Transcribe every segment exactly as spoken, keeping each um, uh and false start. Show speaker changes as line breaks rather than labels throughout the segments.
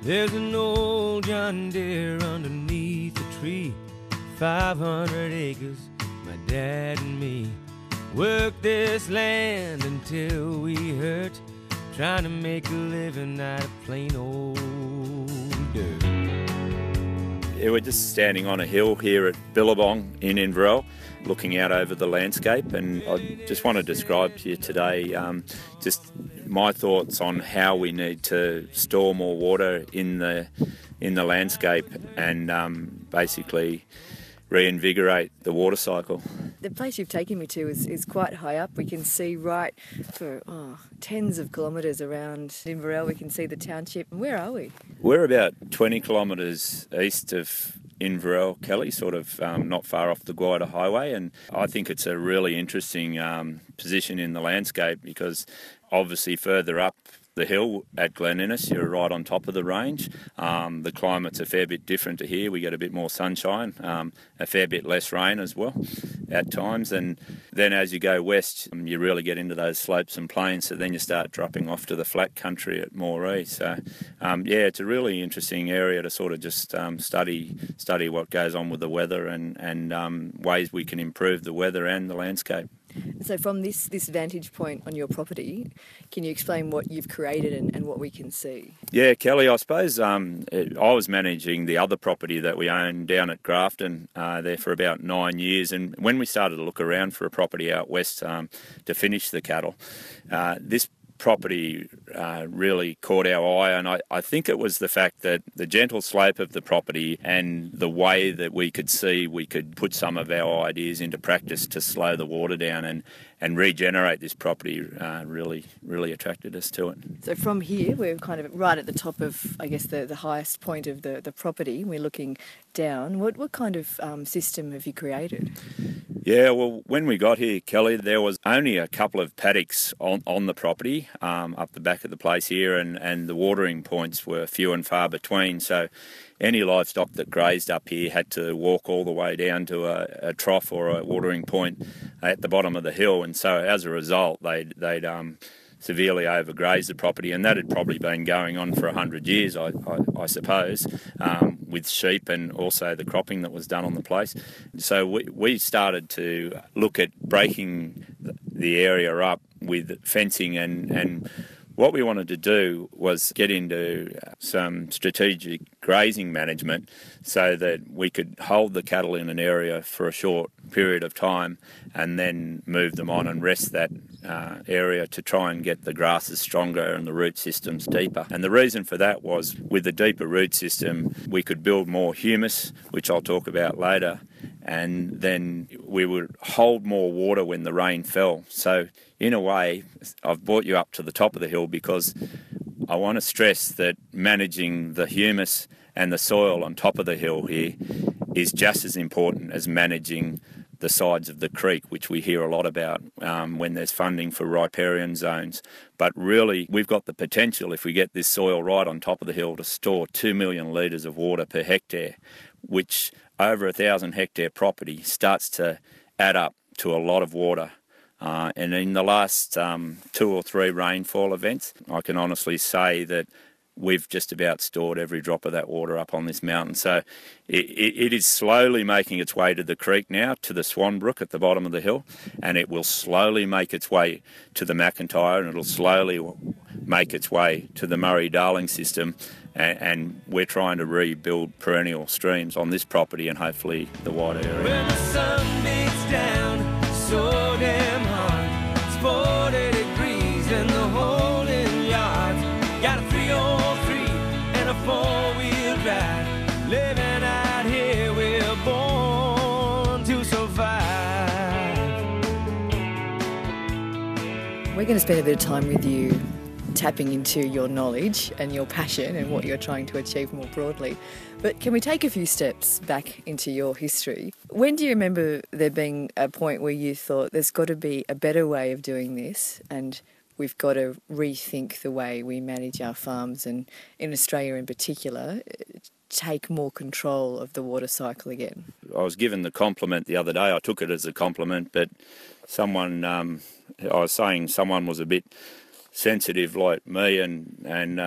There's an old John Deere underneath the tree, five hundred acres, my dad and me worked this land until we hurt, trying to make a living out of plain old dirt.
Yeah, we're just standing on a hill here at Billabong in Inverell, looking out over the landscape, and I just want to describe to you today um, just my thoughts on how we need to store more water in the in the landscape and um, basically reinvigorate the water cycle.
The place you've taken me to is, is quite high up. We can see right for oh, tens of kilometres around Inverell. We can see the township. Where are we?
We're about twenty kilometres east of Inverell, Kelly, sort of um, not far off the Guida Highway, and I think it's a really interesting um, position in the landscape because obviously further up the hill at Glen Innes, you're right on top of the range. Um, the climate's a fair bit different to here. We get a bit more sunshine, um, a fair bit less rain as well at times. And then as you go west, um, you really get into those slopes and plains, so then you start dropping off to the flat country at Moree. So, um, yeah, it's a really interesting area to sort of just um, study study what goes on with the weather and, and um, ways we can improve the weather and the landscape.
So from this, this vantage point on your property, can you explain what you've created and, and what we can see?
Yeah, Kelly, I suppose um, it, I was managing the other property that we own down at Grafton uh, there for about nine years. And when we started to look around for a property out west um, to finish the cattle, uh, this property uh, really caught our eye, and I, I think it was the fact that the gentle slope of the property and the way that we could see we could put some of our ideas into practice to slow the water down and, and regenerate this property uh, really really attracted us to it.
So from here, we're kind of right at the top of, I guess, the, the highest point of the, the property. We're looking down. What, what kind of um, system have you created?
Yeah, well, when we got here, Kelly, there was only a couple of paddocks on, on the property um, up the back of the place here, and, and the watering points were few and far between. So any livestock that grazed up here had to walk all the way down to a, a trough or a watering point at the bottom of the hill. And so as a result, they'd, they'd um, severely overgrazed the property, and that had probably been going on for one hundred years, I, I, I suppose, um, with sheep and also the cropping that was done on the place. So we, we started to look at breaking the area up with fencing, and, and what we wanted to do was get into some strategic grazing management so that we could hold the cattle in an area for a short period of time and then move them on and rest that uh, area to try and get the grasses stronger and the root systems deeper. And the reason for that was with the deeper root system, we could build more humus, which I'll talk about later, and then we would hold more water when the rain fell. So in a way, I've brought you up to the top of the hill because I want to stress that managing the humus and the soil on top of the hill here is just as important as managing the sides of the creek, which we hear a lot about um, when there's funding for riparian zones. But really, we've got the potential, if we get this soil right on top of the hill, to store two million litres of water per hectare, which over a thousand hectare property starts to add up to a lot of water. Uh, and in the last um, two or three rainfall events, I can honestly say that we've just about stored every drop of that water up on this mountain. So it, it, it is slowly making its way to the creek now, to the Swan Brook at the bottom of the hill, and it will slowly make its way to the McIntyre, and it'll slowly make its way to the Murray-Darling system, and, and we're trying to rebuild perennial streams on this property and hopefully the wider area.
When the sun beats down so damn hard, it's forty degrees in the holding yards. Got a three oh three and a four-wheel drive. Living out here, we're born to survive.
We're going to spend a bit of time with you tapping into your knowledge and your passion and what you're trying to achieve more broadly. But can we take a few steps back into your history? When do you remember there being a point where you thought there's got to be a better way of doing this, and we've got to rethink the way we manage our farms, and in Australia in particular, take more control of the water cycle again?
I was given the compliment the other day. I took it as a compliment, but someone, um, I was saying someone was a bit sensitive like me, and, and uh,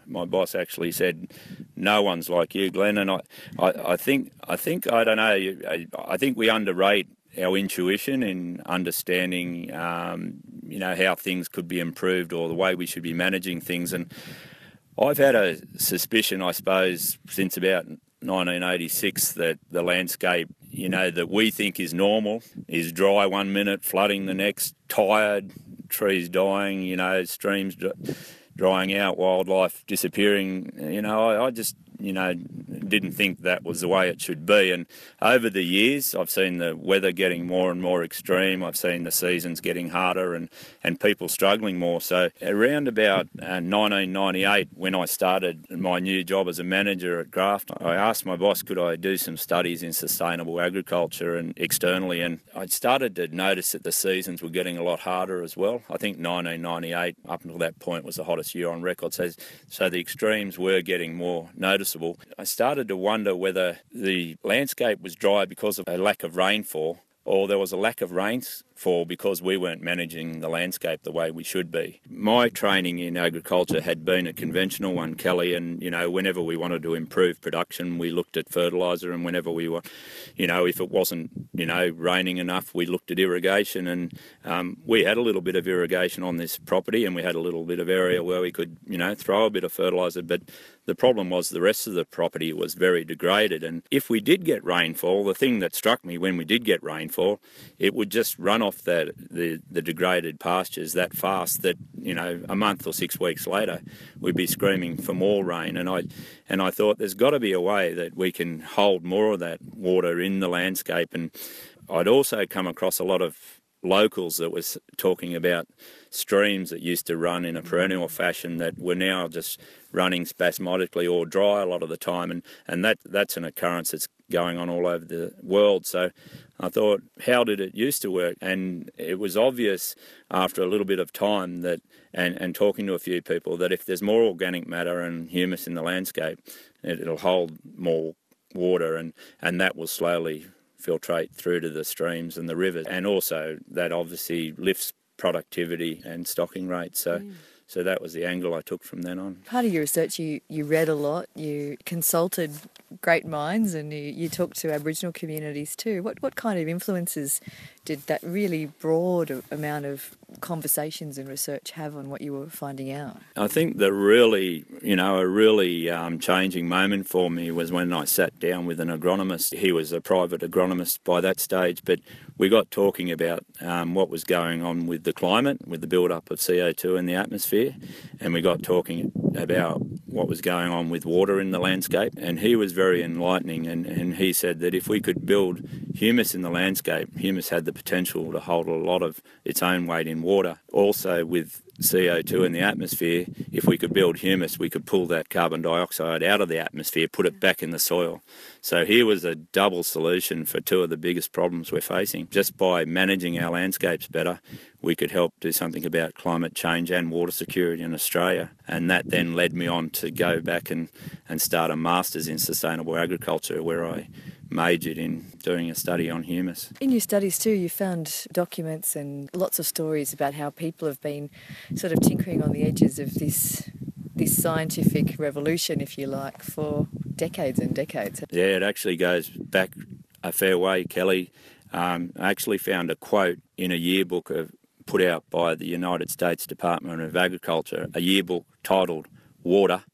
my boss actually said, "No one's like you, Glenn." And I, I, I think, I think, I don't know. I, I think we underrate our intuition in understanding, um, you know, how things could be improved or the way we should be managing things. And I've had a suspicion, I suppose, since about nineteen eighty-six that the landscape, you know, that we think is normal is dry one minute, flooding the next, tired, trees dying, you know, streams drying out, wildlife disappearing. You know, I, I just, you know, didn't think that was the way it should be. And over the years, I've seen the weather getting more and more extreme. I've seen the seasons getting harder and, and people struggling more. So around about uh, nineteen ninety-eight, when I started my new job as a manager at Graft, I asked my boss, could I do some studies in sustainable agriculture and externally? And I started to notice that the seasons were getting a lot harder as well. I think nineteen ninety-eight, up until that point, was the hottest year on record. So, so the extremes were getting more noticeable. I started to wonder whether the landscape was dry because of a lack of rainfall, or there was a lack of rainfall because we weren't managing the landscape the way we should be. My training in agriculture had been a conventional one, Kelly, and, you know, whenever we wanted to improve production, we looked at fertiliser, and whenever we were, you know, if it wasn't, you know, raining enough, we looked at irrigation, and um, we had a little bit of irrigation on this property, and we had a little bit of area where we could, you know, throw a bit of fertiliser, but the problem was the rest of the property was very degraded. And if we did get rainfall, the thing that struck me when we did get rainfall, it would just run off that, the, the degraded pastures that fast that, you know, a month or six weeks later, we'd be screaming for more rain. And I, and I thought there's got to be a way that we can hold more of that water in the landscape. And I'd also come across a lot of locals that was talking about streams that used to run in a perennial fashion that were now just running spasmodically or dry a lot of the time, and, and that that's an occurrence that's going on all over the world. So I thought, how did it used to work? And it was obvious after a little bit of time that, and, and talking to a few people, that if there's more organic matter and humus in the landscape, it, it'll hold more water, and, and that will slowly filtrate through to the streams and the rivers, and also that obviously lifts productivity and stocking rates. So, mm. so that was the angle I took from then on.
Part of your research, you, you read a lot, you consulted great minds, and you, you talked to Aboriginal communities too. What what kind of influences did that really broad amount of conversations and research have on what you were finding out?
I think the really, you know, a really um, changing moment for me was when I sat down with an agronomist. He was a private agronomist by that stage, but we got talking about um, what was going on with the climate, with the build-up of C O two in the atmosphere, and we got talking about what was going on with water in the landscape, and he was very enlightening, and, and he said that if we could build humus in the landscape, humus had the potential to hold a lot of its own weight in water. Also with C O two in the atmosphere, if we could build humus, we could pull that carbon dioxide out of the atmosphere, put it back in the soil. So here was a double solution for two of the biggest problems we're facing. Just by managing our landscapes better, we could help do something about climate change and water security in Australia. And that then led me on to go back and, and start a Masters in Sustainable Agriculture, where I majored in doing a study on humus.
In your studies too, you found documents and lots of stories about how people have been sort of tinkering on the edges of this this scientific revolution, if you like, for decades and decades.
Yeah, it actually goes back a fair way, Kelly. Um, I actually found a quote in a yearbook of, put out by the United States Department of Agriculture, a yearbook titled Water,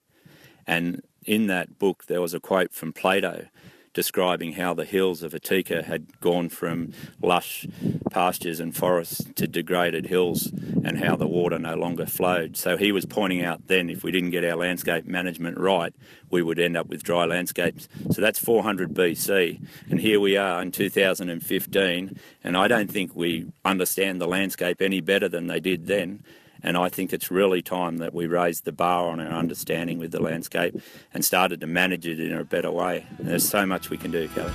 and in that book there was a quote from Plato describing how the hills of Attica had gone from lush pastures and forests to degraded hills, and how the water no longer flowed. So he was pointing out then, if we didn't get our landscape management right, we would end up with dry landscapes. So that's four hundred B C, and here we are in two thousand fifteen, and I don't think we understand the landscape any better than they did then. And I think it's really time that we raised the bar on our understanding with the landscape and started to manage it in a better way. And there's so much we can do, Kelly.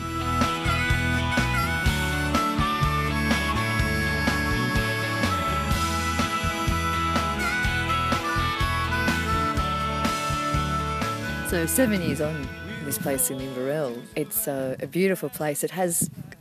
So seven years on in this place in Inverell, it's a, a beautiful place. It has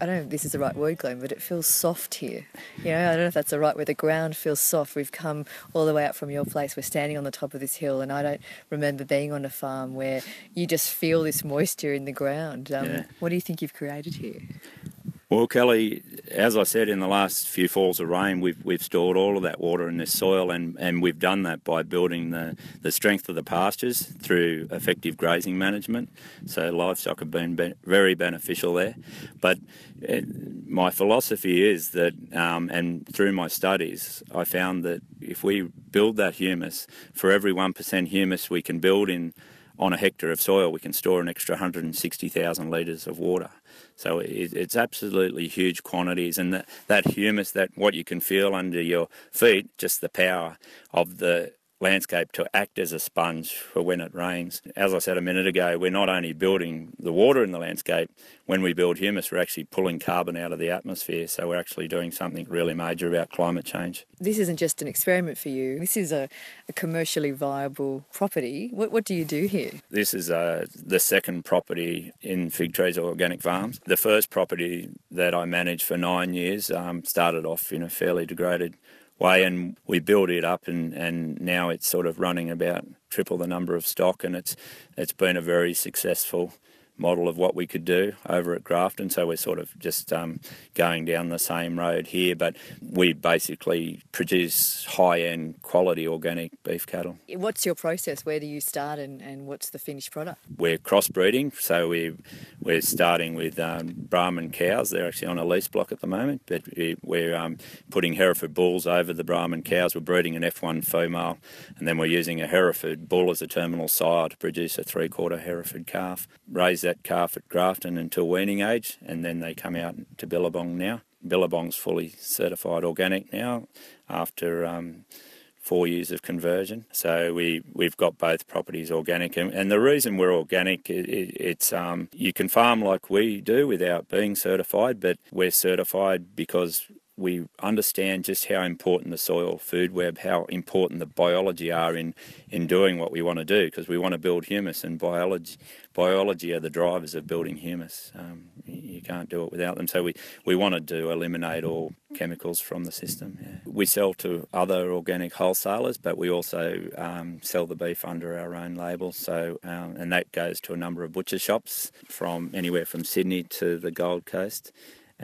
I don't know if this is the right word, Glenn, but it feels soft here. You know, I don't know if that's the right word. The ground feels soft. We've come all the way up from your place. We're standing on the top of this hill, and I don't remember being on a farm where you just feel this moisture in the ground. Um,
Yeah.
What do you think you've created here?
Well, Kelly, as I said, in the last few falls of rain, we've we've stored all of that water in this soil, and, and we've done that by building the, the strength of the pastures through effective grazing management. So livestock have been be- very beneficial there. But it, my philosophy is that, um, and through my studies, I found that if we build that humus, for every one percent humus we can build in on a hectare of soil, we can store an extra one hundred sixty thousand litres of water. So it, it's absolutely huge quantities, and that, that humus, that what you can feel under your feet, just the power of the landscape to act as a sponge for when it rains. As I said a minute ago, we're not only building the water in the landscape, when we build humus, we're actually pulling carbon out of the atmosphere, so we're actually doing something really major about climate change.
This isn't just an experiment for you. This is a, a commercially viable property. What, what do you do here?
This is uh, the second property in Fig Trees Organic Farms. The first property that I managed for nine years um, started off in a fairly degraded way, and we built it up, and, and now it's sort of running about triple the number of stock, and it's it's been a very successful model of what we could do over at Grafton. So we're sort of just um, going down the same road here, but we basically produce high-end quality organic beef cattle.
What's your process? Where do you start, and, and what's the finished product?
We're crossbreeding, so we, we're starting with um, Brahman cows. They're actually on a lease block at the moment, but we, we're um, putting Hereford bulls over the Brahman cows. We're breeding an F one female, and then we're using a Hereford bull as a terminal sire to produce a three-quarter Hereford calf. Raise that calf at Grafton until weaning age, and then they come out to Billabong now. Billabong's fully certified organic now after um, four years of conversion. So we, we've got both properties organic, and, and the reason we're organic, it, it, it's um, you can farm like we do without being certified, but we're certified because we understand just how important the soil food web, how important the biology are in, in doing what we want to do, because we want to build humus, and biology biology are the drivers of building humus. Um, you, you can't do it without them. So we, we wanted to eliminate all chemicals from the system. Yeah. We sell to other organic wholesalers, but we also um, sell the beef under our own label. So um, and that goes to a number of butcher shops from anywhere from Sydney to the Gold Coast,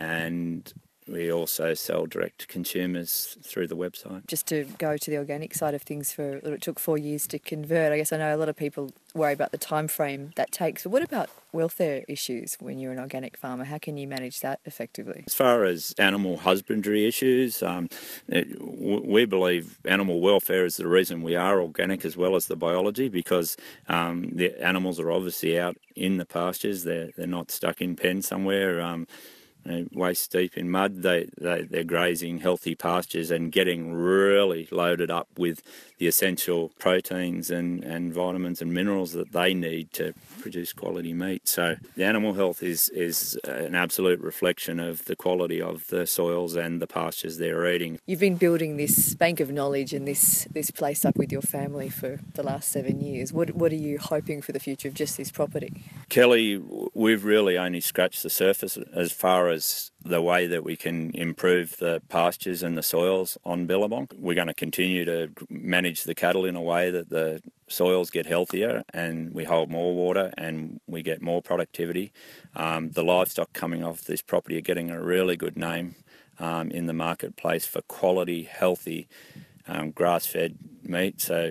and we also sell direct to consumers through the website.
Just to go to the organic side of things, for it took four years to convert. I guess I know a lot of people worry about the time frame that takes. But what about welfare issues when you're an organic farmer? How can you manage that effectively?
As far as animal husbandry issues, um, it, w- we believe animal welfare is the reason we are organic as well as the biology, because um, the animals are obviously out in the pastures. They're, they're not stuck in pens somewhere. Um, waist deep in mud. They, they, they're grazing healthy pastures and getting really loaded up with the essential proteins and, and vitamins and minerals that they need to produce quality meat. So the animal health is, is an absolute reflection of the quality of the soils and the pastures they're eating.
You've been building this bank of knowledge and this, this place up with your family for the last seven years. What, what are you hoping for the future of just this property?
Kelly, we've really only scratched the surface as far as the way that we can improve the pastures and the soils on Billabong. We're going to continue to manage the cattle in a way that the soils get healthier and we hold more water and we get more productivity. Um, the livestock coming off this property are getting a really good name um, in the marketplace for quality, healthy, um, grass-fed meat. So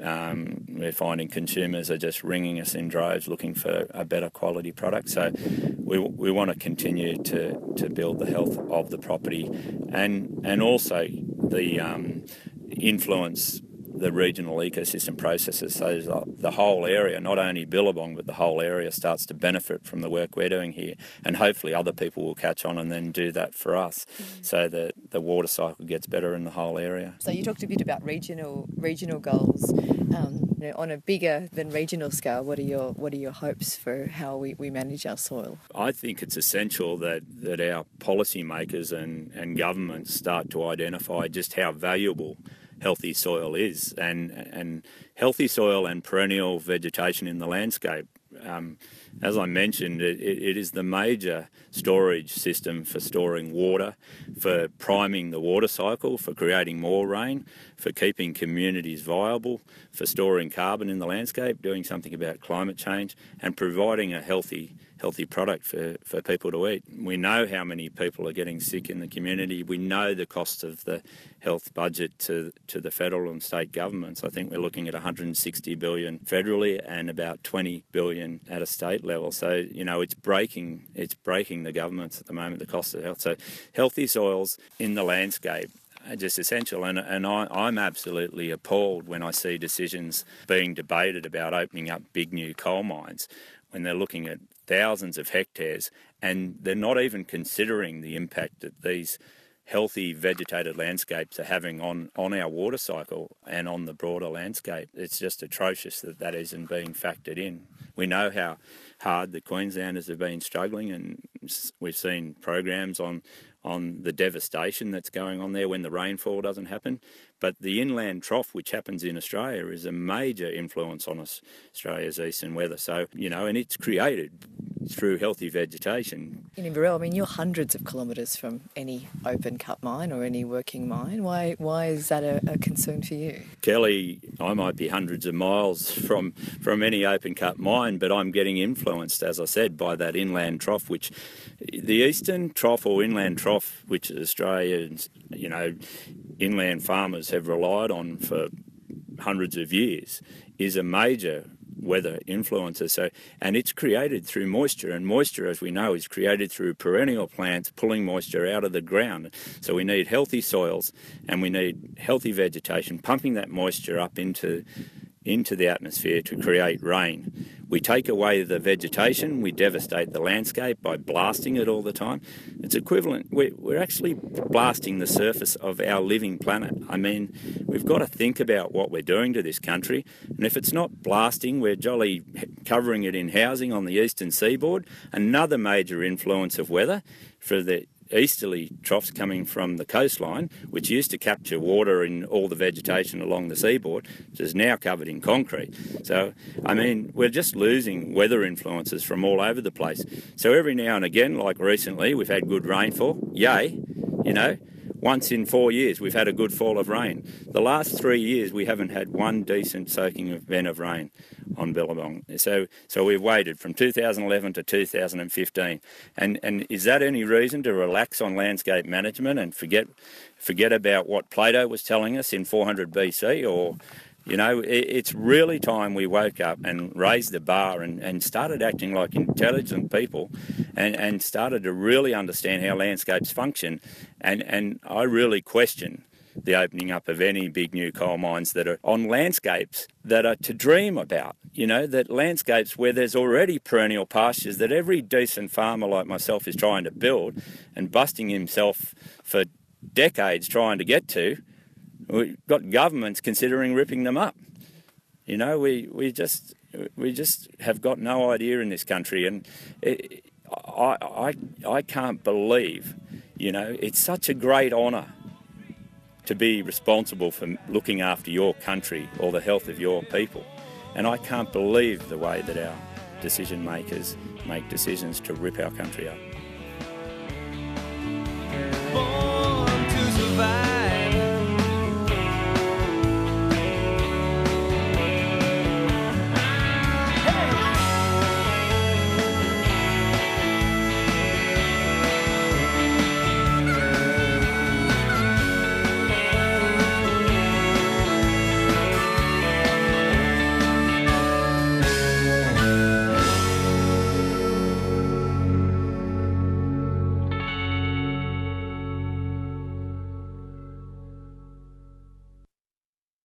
Um, we're finding consumers are just ringing us in droves looking for a better quality product. So we we want to continue to, to build the health of the property and and also the um, influence the regional ecosystem processes, so the whole area, not only Billabong, but the whole area starts to benefit from the work we're doing here, and hopefully other people will catch on and then do that for us, mm-hmm. so that the water cycle gets better in the whole area.
So you talked a bit about regional regional goals. Um, you know, on a bigger than regional scale, what are your what are your hopes for how we, we manage our soil?
I think it's essential that, that our policymakers and, and governments start to identify just how valuable healthy soil is, and and healthy soil and perennial vegetation in the landscape Um, as I mentioned, it, it is the major storage system for storing water, for priming the water cycle, for creating more rain, for keeping communities viable, for storing carbon in the landscape, doing something about climate change, and providing a healthy healthy product for, for people to eat. We know how many people are getting sick in the community. We know the cost of the health budget to, to the federal and state governments. I think we're looking at one hundred sixty billion dollars federally and about twenty billion dollars at a state level. So, you know, it's breaking, it's breaking the governments at the moment, the cost of health. So healthy soils in the landscape are just essential, and, and I, I'm absolutely appalled when I see decisions being debated about opening up big new coal mines when they're looking at thousands of hectares and they're not even considering the impact that these healthy vegetated landscapes are having on, on our water cycle and on the broader landscape. It's just atrocious that that isn't being factored in. We know how hard the Queenslanders have been struggling, and we've seen programs on on the devastation that's going on there when the rainfall doesn't happen. But the inland trough, which happens in Australia, is a major influence on us, Australia's eastern weather. So, you know, and it's created through healthy vegetation.
In Inverell, I mean, you're hundreds of kilometres from any open cut mine or any working mine. Why why is that a, a concern for you?
Kelly, I might be hundreds of miles from, from any open cut mine, but I'm getting influenced, as I said, by that inland trough, which the eastern trough or inland trough, which Australians, you know, inland farmers have relied on for hundreds of years, is a major weather influencer. So, and it's created through moisture, and moisture, as we know, is created through perennial plants pulling moisture out of the ground. So we need healthy soils and we need healthy vegetation pumping that moisture up into into the atmosphere to create rain. We take away the vegetation, we devastate the landscape by blasting it all the time. It's equivalent, we're, we're actually blasting the surface of our living planet. I mean, we've got to think about what we're doing to this country, and if it's not blasting, we're jolly covering it in housing on the eastern seaboard. Another major influence of weather for the easterly troughs coming from the coastline, which used to capture water in all the vegetation along the seaboard, which is now covered in concrete. So, I mean, we're just losing weather influences from all over the place. So every now and again, like recently, we've had good rainfall. Yay, you know. Once in four years, we've had a good fall of rain. The last three years, we haven't had one decent soaking event of rain on Billabong. So, so we've waited from two thousand eleven to two thousand fifteen. And and is that any reason to relax on landscape management and forget forget about what Plato was telling us in four hundred B C? Or, you know, it, it's really time we woke up and raised the bar and, and started acting like intelligent people and, and started to really understand how landscapes function. And, and I really question the opening up of any big new coal mines that are on landscapes that are to dream about, you know, that landscapes where there's already perennial pastures that every decent farmer like myself is trying to build and busting himself for decades trying to get to. We've got governments considering ripping them up. You know, we, we just we just have got no idea in this country, and it, I, I, I can't believe, you know, it's such a great honour to be responsible for looking after your country or the health of your people. And I can't believe the way that our decision makers make decisions to rip our country up.